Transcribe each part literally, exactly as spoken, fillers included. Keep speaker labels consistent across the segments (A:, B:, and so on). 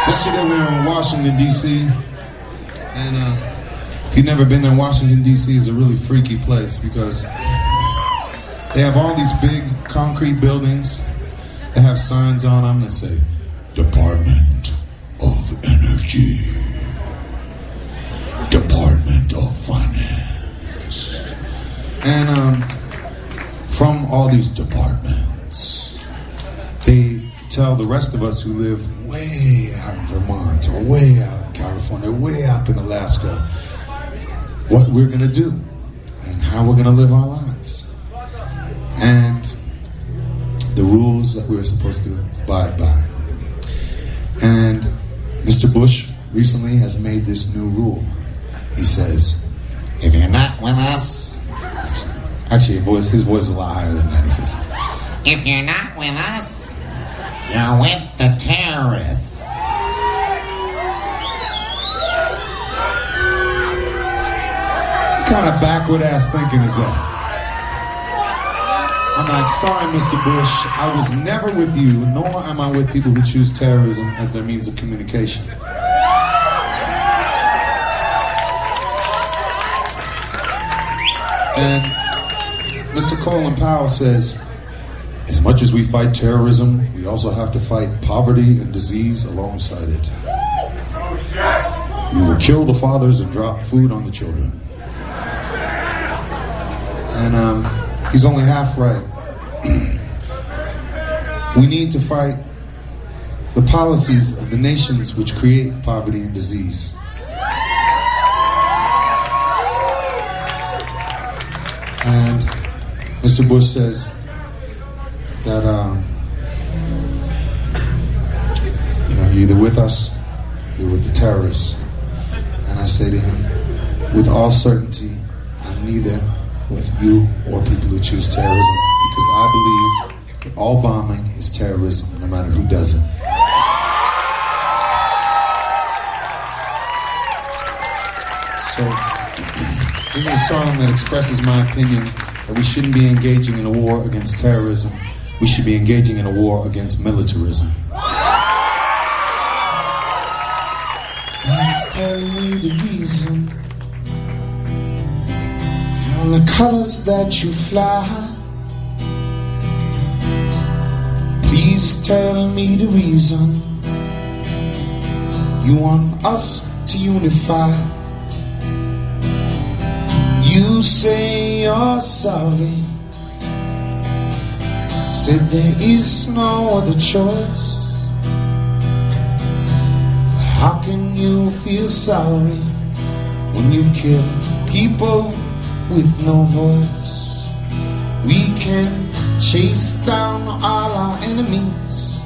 A: Yesterday we were in Washington, D C, and uh, if you've never been there, Washington, D C is a really freaky place because they have all these big concrete buildings. They have signs on them that say, Department of Energy, Department of Finance. And um, from all these departments, they tell the rest of us who live way out in Vermont or way out in California, way out in Alaska, what we're going to do and how we're going to live our lives. And the rules that we're supposed to abide by. And Mister Bush recently has made this new rule. He says, if you're not with us, actually his voice, his voice is a lot higher than that. He says, if you're not with us, you're with the terrorists. What kind of backward ass thinking is that? I'm like, sorry, Mister Bush, I was never with you, nor am I with people who choose terrorism as their means of communication. And Mister Colin Powell says, as much as we fight terrorism, we also have to fight poverty and disease alongside it. We will kill the fathers and drop food on the children. And um, he's only half right. We need to fight the policies of the nations which create poverty and disease. And Mister Bush says that um, you know, you're either with us, or you're with the terrorists. And I say to him, with all certainty, I'm neither with you or people who choose terrorism, because I believe that all bombing is terrorism, no matter who does it. So, this is a song that expresses my opinion that we shouldn't be engaging in a war against terrorism. We should be engaging in a war against militarism. Please tell me the reason, how the colors that you fly. Please tell me the reason you want us to unify. You say you're sorry, said there is no other choice. How can you feel sorry when you kill people with no voice? We can chase down all our enemies,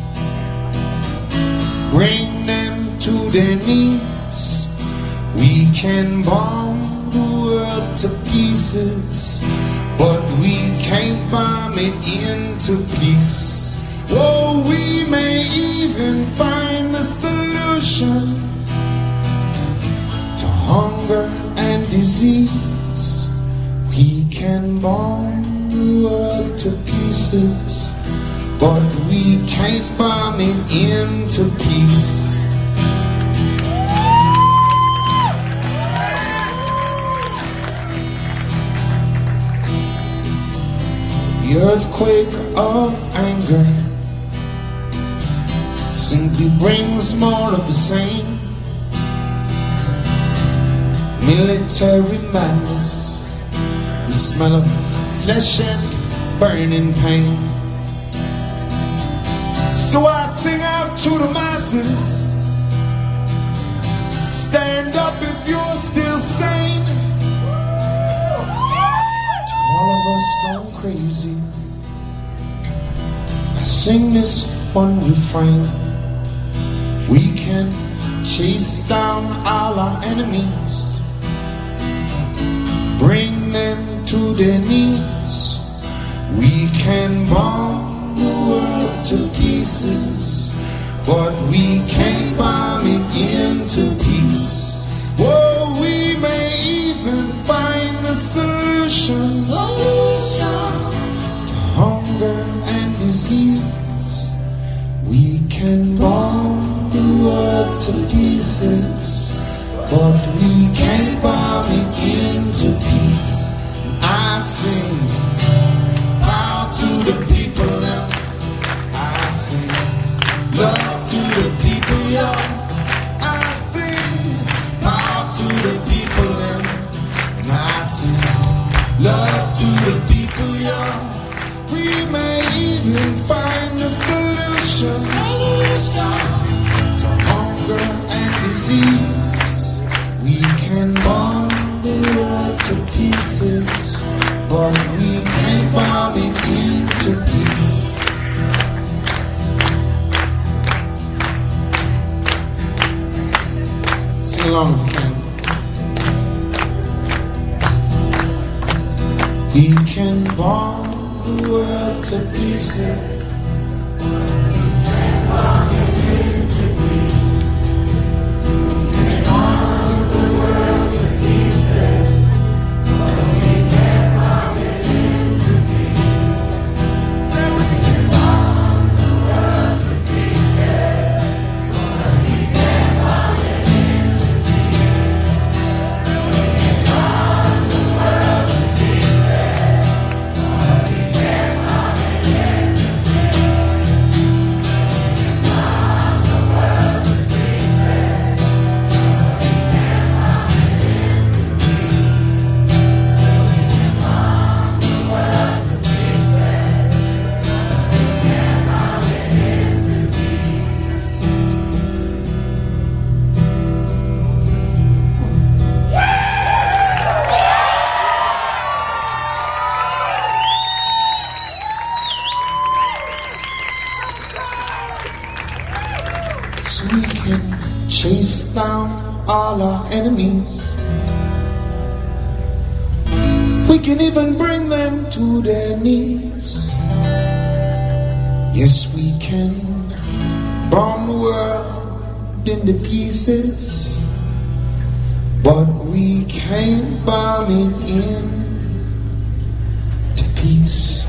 A: bring them to their knees. We can bomb the world to pieces, but we can't bomb it into peace. Oh, we may even find a solution to hunger and disease. We can bomb the world to pieces, but we can't bomb it into peace. The earthquake of anger simply brings more of the same. Military madness, the smell of flesh and burning pain. So I sing out to the masses, stand up if you're still sane. To all of us gone crazy, I sing this one refrain. We can chase down all our enemies, bring them to their knees. We can bomb the world to pieces, but we can't bomb it into peace. Oh, we may even find a solution, solution to hunger and disease. We can bomb the world to pieces, but we can't bomb it into peace. I sing power to the people now. I sing love to the people, yeah. I sing power to the people now. And I sing love to the people, yeah. We may even find a solution, solution to hunger and disease. We can bomb the world to pieces, but we can't bomb it into peace. Sing along if you can. We can bomb the world to pieces. We can bomb it into peace. We can bomb the world to pieces, but we can't bomb it into peace. We can bomb the world to pieces, but we can't bomb it into peace. We can bomb the world to pieces, but we can't bomb it into peace. We can bomb the world to pieces, but we can't bomb it into so we can chase down all our enemies. We can even bring them to their knees. Yes, we can bomb the world into pieces, but we can't bomb it in to peace.